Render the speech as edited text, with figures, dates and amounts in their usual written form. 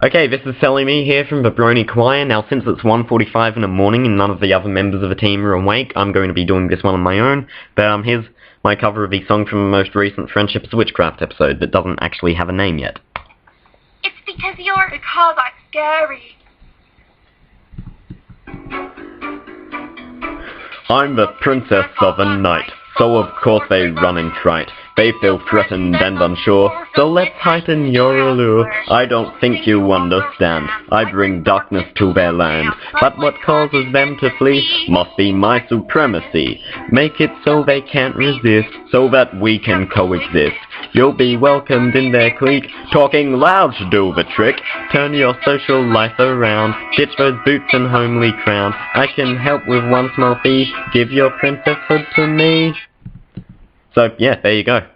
Okay, this is Sally Me here from the Brony Choir. Now, since it's 1:45 in the morning and none of the other members of the team are awake, I'm going to be doing this one on my own. But here's my cover of the song from the most recent Friendship is Witchcraft episode that doesn't actually have a name yet. It's because I'm scary. I'm the princess of the night, so of course they run and trite. They feel threatened and unsure, so let's heighten your allure. I don't think you understand, I bring darkness to their land. But what causes them to flee must be my supremacy. Make it so they can't resist, so that we can coexist. You'll be welcomed in their clique, talking loud to do the trick. Turn your social life around, ditch those boots and homely crown. I can help with one small fee, give your princesshood to me. So, yeah, there you go.